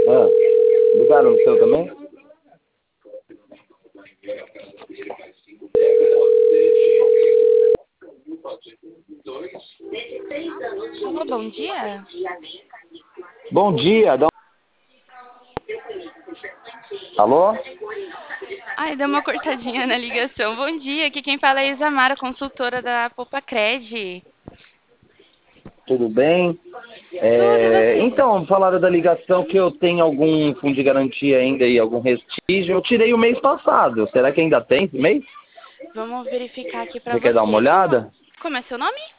Ah, ligaram no seu também? Alô, bom dia. Bom dia, Alô? Ai, deu uma cortadinha na ligação. Bom dia, aqui quem fala é a Isamara, consultora da Popacred. Tudo bem? Tudo, e você? Então, falaram da ligação que eu tenho algum fundo de garantia ainda e algum restígio. Eu tirei o mês passado. Será que ainda tem esse mês? Vamos verificar aqui pra Você quer dar uma você. olhada? Como é seu nome?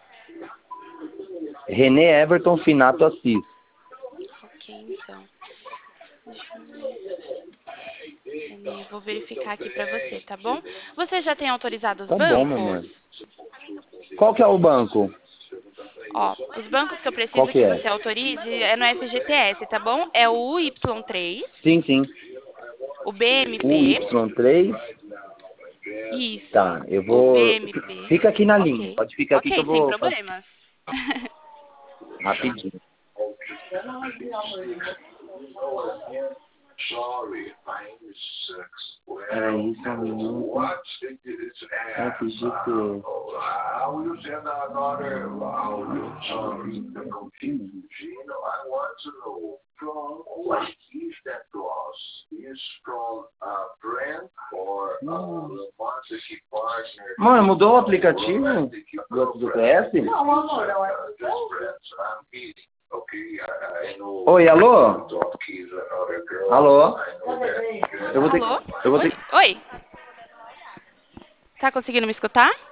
René Everton Finato Assis. Ok, então. Deixa eu ver. Renê, vou verificar aqui pra você, tá bom? Você já tem autorizado os Tá bom, meu bancos? amor. Qual que é o banco? Ó, os bancos que eu Qual preciso que que é? você autorize é no FGTS, tá bom? É o UY3, Sim, sim. o O BMP, Y3. isso, Tá, eu o vou... BMP, Fica aqui na linha. ok. Pode ficar aqui que eu Ok, sem vou fazer problemas. rapidinho. Peraí, só um minuto. FGTS. Mano, mudou o aplicativo do PS? Não, amor, não é. Oi, alô? Alô? Eu vou ter, Alô? eu vou ter Oi? Oi? Tá conseguindo me escutar?